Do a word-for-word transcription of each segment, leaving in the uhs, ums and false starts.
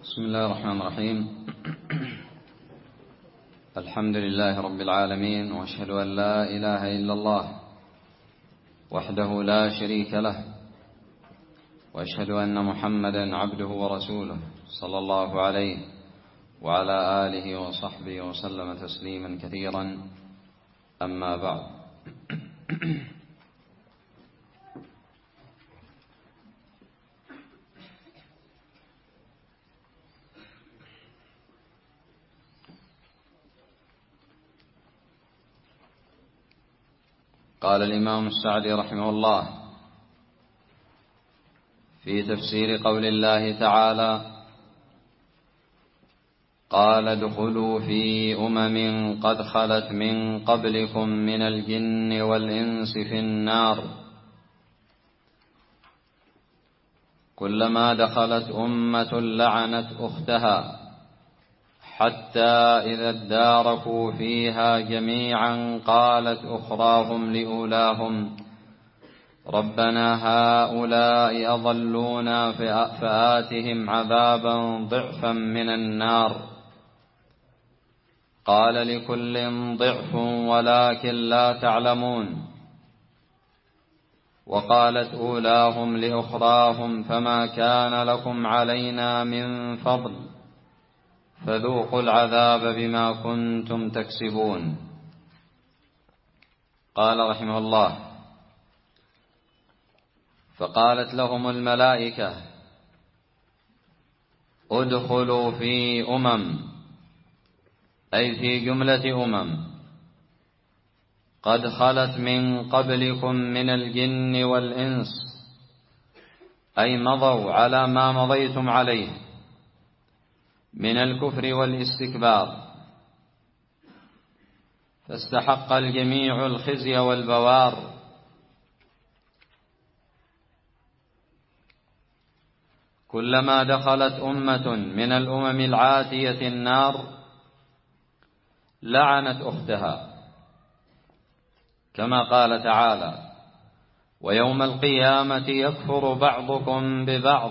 بسم الله الرحمن الرحيم. الحمد لله رب العالمين، وأشهد أن لا إله إلا الله وحده لا شريك له، وأشهد أن محمدا عبده ورسوله صلى الله عليه وعلى آله وصحبه وسلم تسليما كثيرا. أما بعد، قال الإمام السعدي رحمه الله في تفسير قول الله تعالى: قال ادخلوا في أمم قد خلت من قبلكم من الجن والإنس في النار، كلما دخلت أمة لعنت أختها، حتى إذا اداركوا فيها جميعا قالت أخراهم لأولاهم: ربنا هؤلاء أضلونا فآتهم عذابا ضعفا من النار. قال: لكل ضعف ولكن لا تعلمون. وقالت أولاهم لأخراهم: فما كان لكم علينا من فضل، فذوقوا العذاب بما كنتم تكسبون. قال رحمه الله: فقالت لهم الملائكة: ادخلوا في أمم، أي في جملة أمم قد خلت من قبلكم من الجن والإنس، أي مضوا على ما مضيتم عليه من الكفر والاستكبار، فاستحق الجميع الخزي والبوار. كلما دخلت أمة من الأمم العاتية النار لعنت أختها، كما قال تعالى: ويوم القيامة يكفر بعضكم ببعض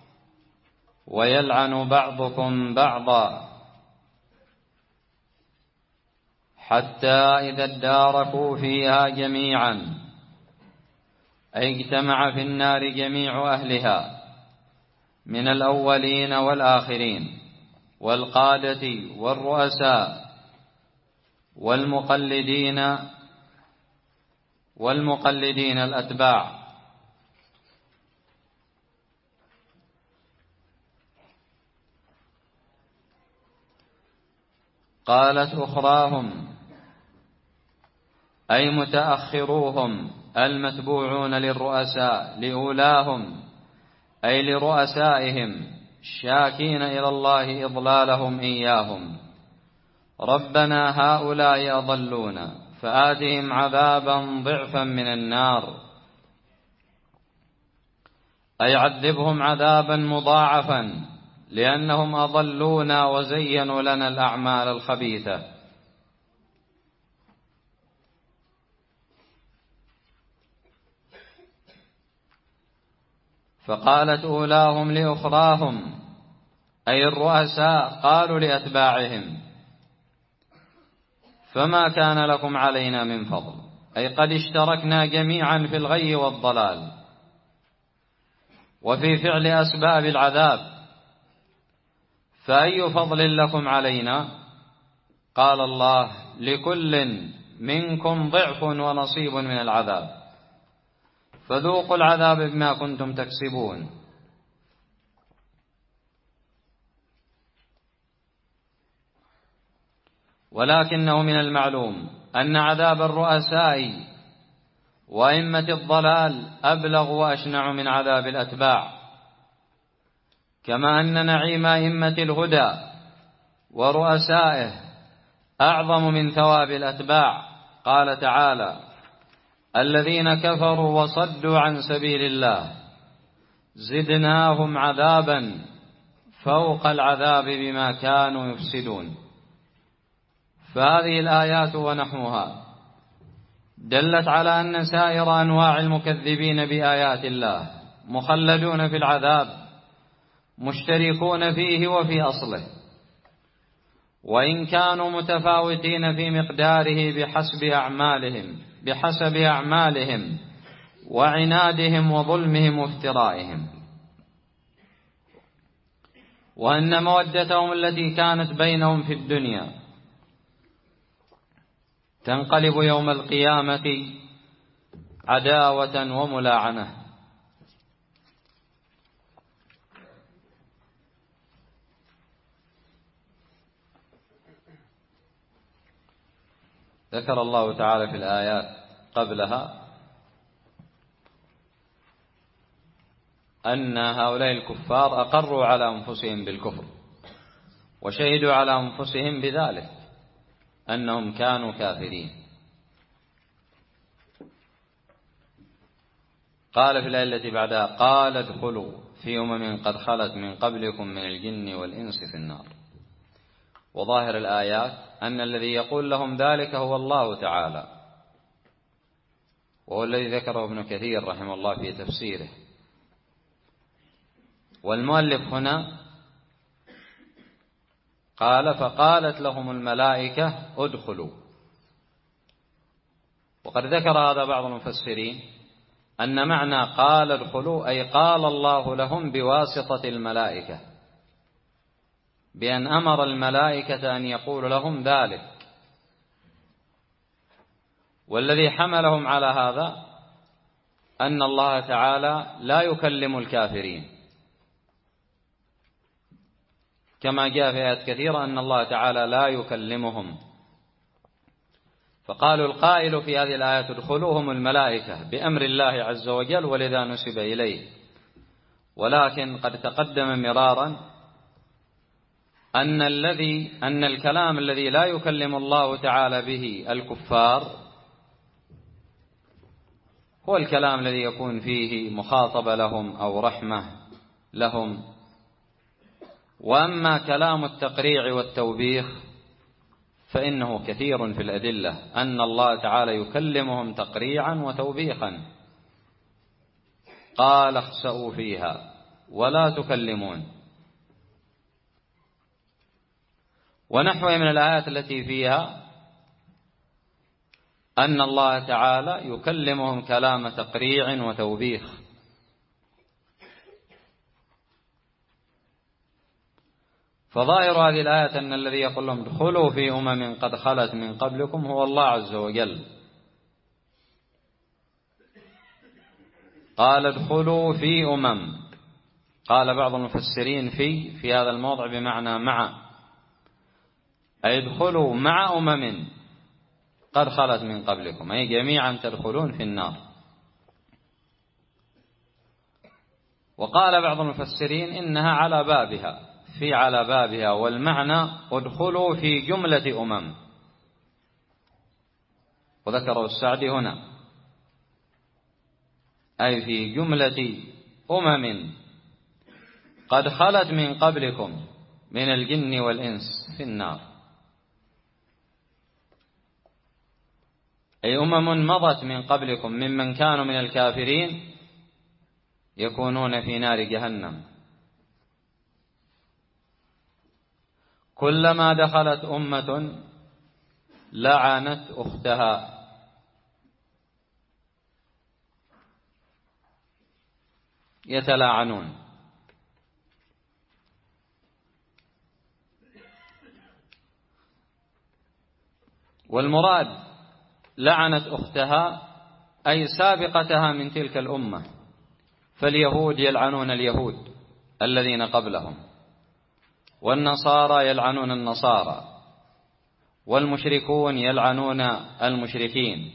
ويلعن بعضكم بعضا، حتى إذا اداركوا فيها جميعا، أي اجتمع في النار جميع أهلها من الأولين والآخرين والقادة والرؤساء والمقلدين والمقلدين الأتباع. قالت أخراهم، أي متأخروهم المتبوعون للرؤساء، لأولاهم أي لرؤسائهم، شاكين إلى الله إضلالهم إياهم: ربنا هؤلاء أضلونا فآتهم عذابا ضعفا من النار، أي عذبهم عذابا مضاعفا لأنهم أضلونا وزينوا لنا الأعمال الخبيثة. فقالت أولاهم لأخراهم، أي الرؤساء، قالوا لأتباعهم: فما كان لكم علينا من فضل، أي قد اشتركنا جميعا في الغي والضلال وفي فعل أسباب العذاب، فأي فضل لكم علينا؟ قال الله: لكل منكم ضعف ونصيب من العذاب، فذوقوا العذاب بما كنتم تكسبون. ولكنه من المعلوم أن عذاب الرؤساء وأئمة الضلال أبلغ وأشنع من عذاب الأتباع، كما أن نعيم أئمة الهدى ورؤسائه أعظم من ثواب الأتباع. قال تعالى: الذين كفروا وصدوا عن سبيل الله زدناهم عذابا فوق العذاب بما كانوا يفسدون. فهذه الآيات ونحوها دلت على أن سائر أنواع المكذبين بآيات الله مخلدون في العذاب مشتركون فيه وفي أصله، وإن كانوا متفاوتين في مقداره بحسب أعمالهم بحسب أعمالهم وعنادهم وظلمهم وافترائهم، وأن مودتهم التي كانت بينهم في الدنيا تنقلب يوم القيامة عداوة وملاعنة. ذكر الله تعالى في الآيات قبلها أن هؤلاء الكفار أقروا على أنفسهم بالكفر وشهدوا على أنفسهم بذلك أنهم كانوا كافرين. قال في الآية التي بعدها: قال ادخلوا في أمم قد خلت من قبلكم من الجن والإنس في النار. وظاهر الآيات أن الذي يقول لهم ذلك هو الله تعالى، وهو الذي ذكره ابن كثير رحمه الله في تفسيره. والمؤلف هنا قال: فقالت لهم الملائكة ادخلوا. وقد ذكر هذا بعض المفسرين أن معنى قال ادخلوا أي قال الله لهم بواسطة الملائكة، بأن أمر الملائكة أن يقول لهم ذلك. والذي حملهم على هذا أن الله تعالى لا يكلم الكافرين، كما جاء في آيات كثيرة أن الله تعالى لا يكلمهم. فقالوا القائل في هذه الآيات ادخلوهم الملائكة بأمر الله عز وجل، ولذا نسب إليه. ولكن قد تقدم مرارا أن الذي أن الكلام الذي لا يكلم الله تعالى به الكفار هو الكلام الذي يكون فيه مخاطبة لهم أو رحمة لهم. وأما كلام التقريع والتوبيخ فإنه كثير في الأدلة أن الله تعالى يكلمهم تقريعا وتوبيخا. قال اخسئوا فيها ولا تكلمون، ونحوه من الآيات التي فيها أن الله تعالى يكلمهم كلام تقريع وتوبيخ. فظاهر هذه الآية أن الذي يقول لهم ادخلوا في أمم قد خلت من قبلكم هو الله عز وجل. قال ادخلوا في أمم، قال بعض المفسرين في في هذا الموضع بمعنى مع، أي ادخلوا مع أمم قد خلت من قبلكم، أي جميعا تدخلون في النار. وقال بعض المفسرين إنها على بابها، في على بابها، والمعنى ادخلوا في جملة أمم. وذكره السعدي هنا أي في جملة أمم قد خلت من قبلكم من الجن والإنس في النار، أي أمم مضت من قبلكم ممن كانوا من الكافرين يكونون في نار جهنم. كلما دخلت أمة لعنت أختها، يتلاعنون. والمراد لعنت أختها أي سابقتها من تلك الأمة، فاليهود يلعنون اليهود الذين قبلهم، والنصارى يلعنون النصارى، والمشركون يلعنون المشركين.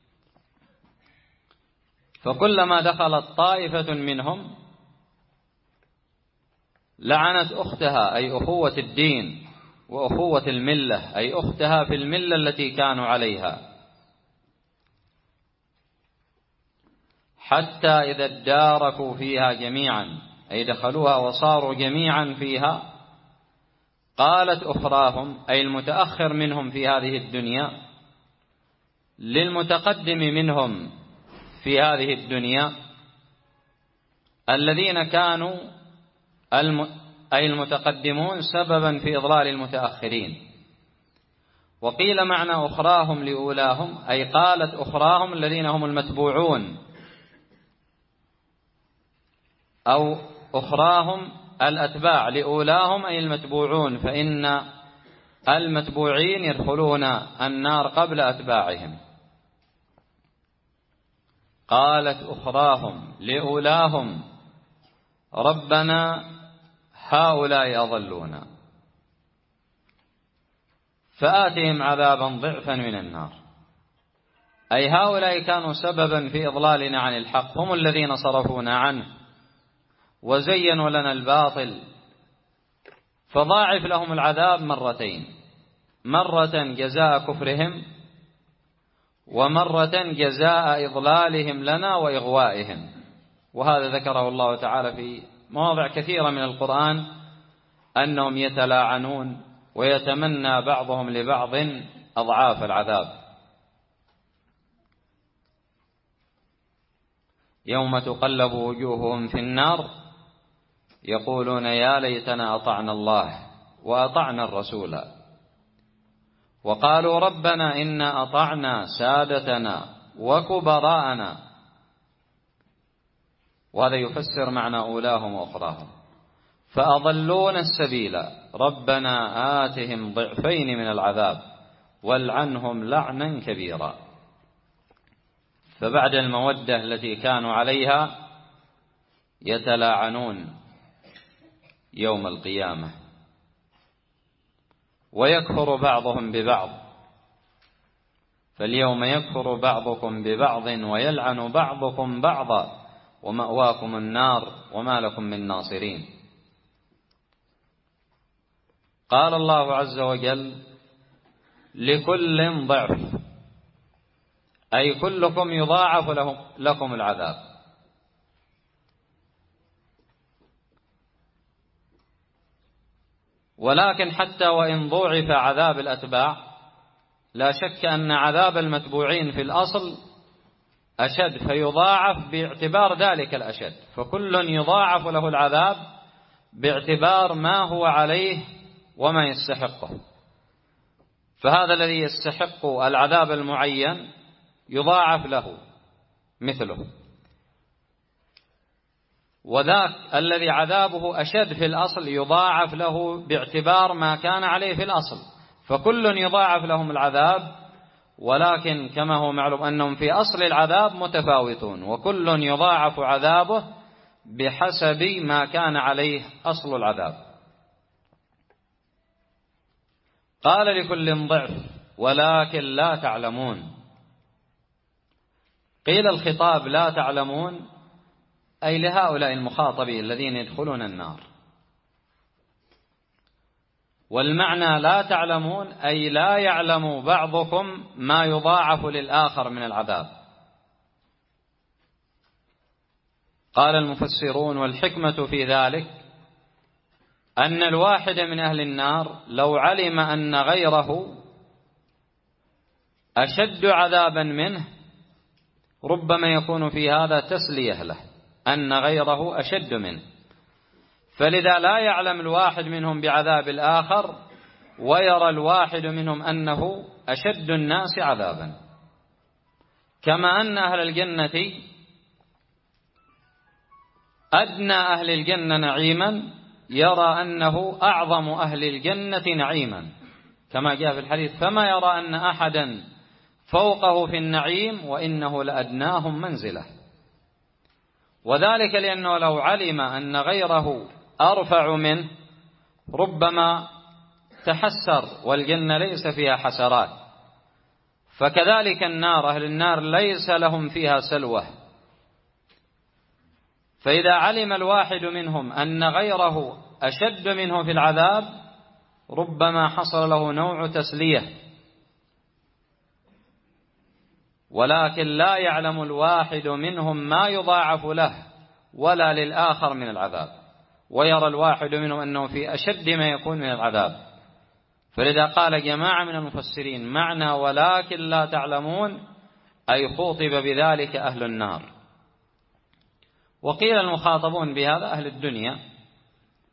فكلما دخلت طائفة منهم لعنت أختها، أي أخوة الدين وأخوة الملة، أي أختها في الملة التي كانوا عليها، حتى إذا اداركوا فيها جميعا، أي دخلوها وصاروا جميعا فيها، قالت أخراهم أي المتأخر منهم في هذه الدنيا للمتقدم منهم في هذه الدنيا الذين كانوا أي المتقدمون سببا في إضلال المتأخرين. وقيل معنى أخراهم لأولاهم أي قالت أخراهم الذين هم المتبوعون، أو أخراهم الأتباع لأولاهم أي المتبوعون، فإن المتبوعين يدخلون النار قبل أتباعهم. قالت أخراهم لأولاهم ربنا هؤلاء أضلونا فآتهم عذابا ضعفا من النار، أي هؤلاء كانوا سببا في إضلالنا عن الحق، هم الذين صرفونا عنه وزينوا لنا الباطل، فضاعف لهم العذاب مرتين، مرة جزاء كفرهم ومرة جزاء إضلالهم لنا وإغوائهم. وهذا ذكره الله تعالى في مواضع كثيرة من القرآن أنهم يتلاعنون ويتمنى بعضهم لبعض أضعاف العذاب. يوم تقلب وجوههم في النار يقولون يا ليتنا أطعنا الله وأطعنا الرسول وقالوا ربنا إنا أطعنا سادتنا وكبراءنا. وهذا يفسر معنى أولاهم وأخراهم. فأضلون السبيل ربنا آتهم ضعفين من العذاب والعنهم لعنا كبيرا. فبعد المودة التي كانوا عليها يتلاعنون يوم القيامة ويكفر بعضهم ببعض، فاليوم يكفر بعضكم ببعض ويلعن بعضكم بعضا ومأواكم النار وما لكم من ناصرين. قال الله عز وجل لكل ضعف، أي كلكم يضاعف لكم العذاب. ولكن حتى وإن ضوعف عذاب الأتباع لا شك أن عذاب المتبوعين في الأصل أشد، فيضاعف باعتبار ذلك الأشد، فكل يضاعف له العذاب باعتبار ما هو عليه وما يستحقه. فهذا الذي يستحق العذاب المعين يضاعف له مثله، وذاك الذي عذابه أشد في الأصل يضاعف له باعتبار ما كان عليه في الأصل، فكل يضاعف لهم العذاب، ولكن كما هو معلوم أنهم في أصل العذاب متفاوتون، وكل يضاعف عذابه بحسب ما كان عليه أصل العذاب. قال لكل ضعف ولكن لا تعلمون. قيل الخطاب لا تعلمون أي لهؤلاء المخاطبين الذين يدخلون النار، والمعنى لا تعلمون أي لا يعلم بعضكم ما يضاعف للآخر من العذاب. قال المفسرون والحكمة في ذلك أن الواحد من أهل النار لو علم أن غيره أشد عذابا منه ربما يكون في هذا تسلية له أن غيره أشد منه، فلذا لا يعلم الواحد منهم بعذاب الآخر ويرى الواحد منهم أنه أشد الناس عذابا. كما أن أهل الجنة أدنى أهل الجنة نعيما يرى أنه أعظم أهل الجنة نعيما، كما جاء في الحديث فما يرى أن أحدا فوقه في النعيم وإنه لأدناهم منزلة. وذلك لأنه لو علم أن غيره أرفع منه ربما تحسر، والجنة ليس فيها حسرات. فكذلك النار، أهل النار ليس لهم فيها سلوة، فإذا علم الواحد منهم أن غيره أشد منه في العذاب ربما حصل له نوع تسلية، ولكن لا يعلم الواحد منهم ما يضاعف له ولا للآخر من العذاب، ويرى الواحد منهم أنه في أشد ما يكون من العذاب. فلذا قال جماعة من المفسرين معنى ولكن لا تعلمون أي خوطب بذلك أهل النار. وقيل المخاطبون بهذا أهل الدنيا،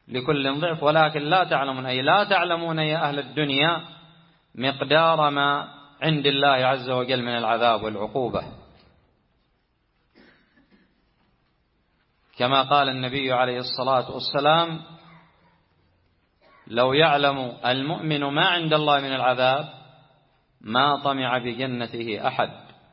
لكل ضعف، ولكن لا تعلمون، أي لا تعلمون يا أهل الدنيا مقدار ما عند الله عز وجل من العذاب والعقوبة. كما قال النبي عليه الصلاة والسلام: لو يعلم المؤمن ما عند الله من العذاب ما طمع بجنته أحد.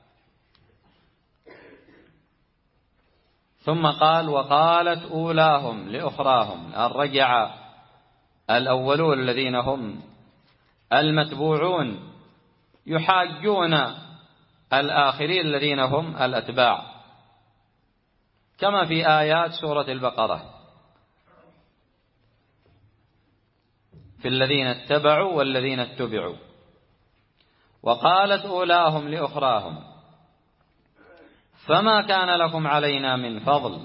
ثم قال: وقالت أولاهم لأخراهم، أن رجع الأولون الذين هم المتبوعون يحاجون الآخرين الذين هم الأتباع، كما في آيات سورة البقرة: في الذين اتبعوا والذين اتبعوا. وقالت أولاهم لأخراهم: فما كان لكم علينا من فضل،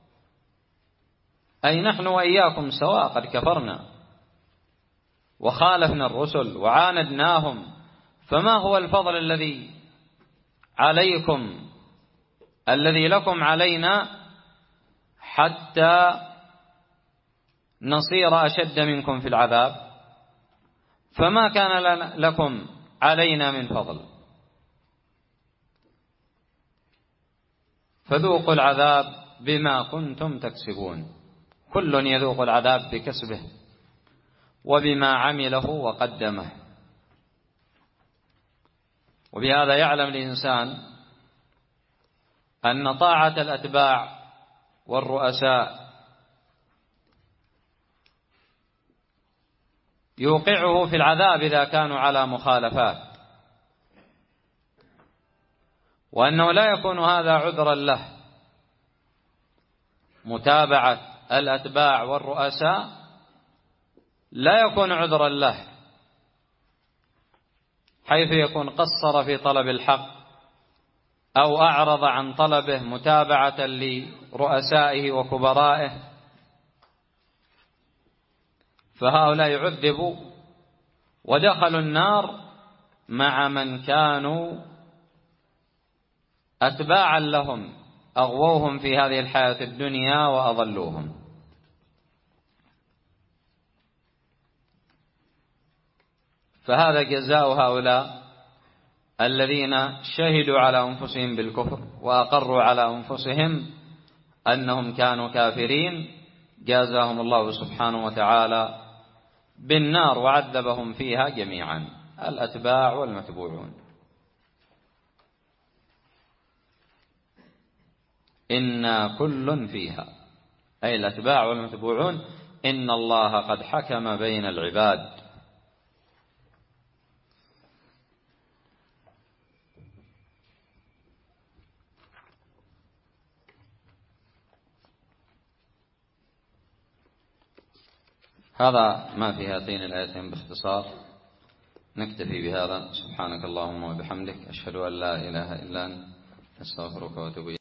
أي نحن وإياكم سواء، قد كفرنا وخالفنا الرسل وعاندناهم، فما هو الفضل الذي عليكم الذي لكم علينا حتى نصير أشد منكم في العذاب؟ فما كان لكم علينا من فضل، فذوقوا العذاب بما كنتم تكسبون. كل يذوق العذاب بكسبه وبما عمله وقدمه. وبهذا يعلم الإنسان أن طاعة الأتباع والرؤساء يوقعه في العذاب إذا كانوا على مخالفات، وأنه لا يكون هذا عذرا له. متابعة الأتباع والرؤساء لا يكون عذرا له، حيث يكون قصر في طلب الحق أو أعرض عن طلبه متابعة لرؤسائه وكبرائه، فهؤلاء يعذبوا ودخلوا النار مع من كانوا أتباعا لهم، أغووهم في هذه الحياة الدنيا وأضلوهم. فهذا جزاء هؤلاء الذين شهدوا على أنفسهم بالكفر وأقروا على أنفسهم أنهم كانوا كافرين، جازاهم الله سبحانه وتعالى بالنار وعذبهم فيها جميعا، الأتباع والمتبوعون. إنا كل فيها، أي الأتباع والمتبوعون، إن الله قد حكم بين العباد. هذا ما في هاتين الآيتين باختصار، نكتفي بهذا. سبحانك اللهم وبحمدك، أشهد أن لا إله إلا أنت، أستغفرك وأتوب إليك.